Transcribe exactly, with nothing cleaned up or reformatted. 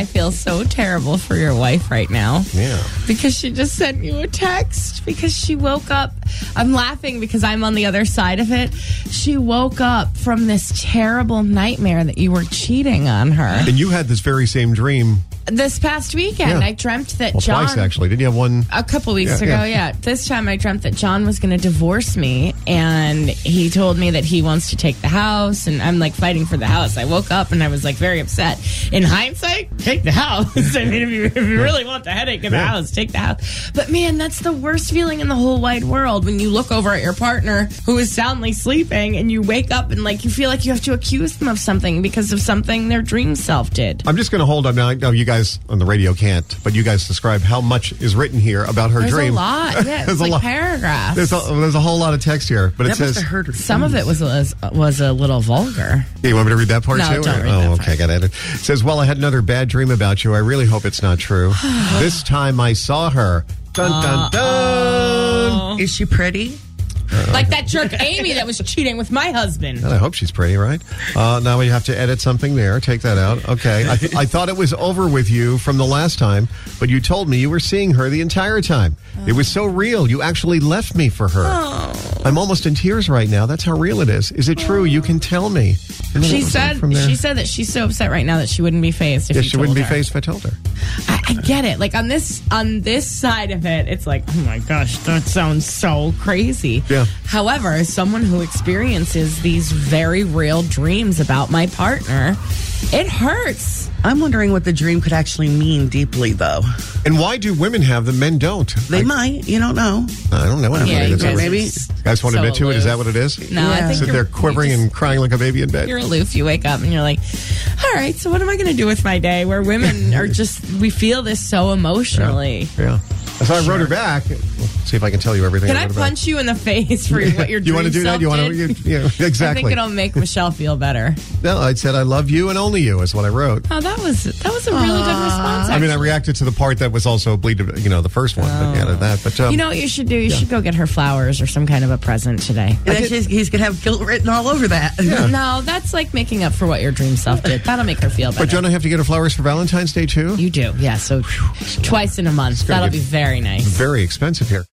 I feel so terrible for your wife right now. Yeah. Because she just sent you a text because she woke up. I'm laughing because I'm on the other side of it. She woke up from this terrible nightmare that you were cheating on her. And you had this very same dream. This past weekend, Yeah. I dreamt that Well, John... twice, actually. Didn't you have one? A couple weeks Yeah, ago, yeah. yeah. This time I dreamt that John was going to divorce me, and he told me that he wants to take the house, and I'm like fighting for the house. I woke up and I was like very upset. In hindsight, take the house. I mean, if you, if you really want the headache of the Yeah. house, take the house. But man, that's the worst feeling in the whole wide world when you look over at your partner who is soundly sleeping and you wake up and like you feel like you have to accuse them of something because of something their dream self did. I'm just going to hold up now. I know you guys on the radio can't, but you guys describe how much is written here about her There's dream. a lot. Yeah, There's it's a like lot. paragraphs. There's a, there's a whole lot of text here, but it That must says. have hurt her. Some of it was was, was a little vulgar. Yeah, you want me to read that part No, too? don't read oh, that okay, part. got it. It says, well, I had another bad dream about you. I really hope it's not true. This time I saw her. Dun, dun, dun. Is she pretty? Like that jerk Amy that was cheating with my husband. And I hope she's pretty, right? Uh, now we have to edit something there. Take that out. Okay. I, th- I thought it was over with you from the last time, but you told me you were seeing her the entire time. It was so real. You actually left me for her. Oh. I'm almost in tears right now. That's how real it is. Is it true? You can tell me. And then She it was on said from there. she said that she's so upset right now that she wouldn't be phased if Yeah, you she wouldn't told be her. faced if I told her. I, I get it. Like on this on this side of it, it's like, oh my gosh, that sounds so crazy. Yeah. However, as someone who experiences these very real dreams about my partner, it hurts. I'm wondering what the dream could actually mean deeply, though. And why do women have them, men don't? They I, might. You don't know. I don't know. Yeah, you That's guys what- are maybe. s- You guys want to so admit to it? Is that aloof. what it is? No, I Yeah. think Sit you're, there quivering you just- and crying like a baby in bed. You're aloof. You wake up and you're like, all right, so what am I going to do with my day? Where women are just, we feel this so emotionally. Yeah. So I wrote her back. We'll see if I can tell you everything. Can I I wrote her back. punch you in the face for what your dream You want to do that? self You want did? to? Yeah, I exactly. think it'll make Michelle feel better. No, I said I love you and only you is what I wrote. Oh, that was that was a really good response. I mean, I actually. reacted to the part that was also bleed, you know, the first one, but yeah, that. But um, You know what you should do? You should go get her flowers or some kind of a present today. And then she's, he's going to have guilt written all over that. No, that's like making up for what your dream self did. That'll make her feel better. but don't I have to get her flowers for Valentine's Day too? You do, yeah. So twice in a month. gonna That'll get be very nice. Very expensive here.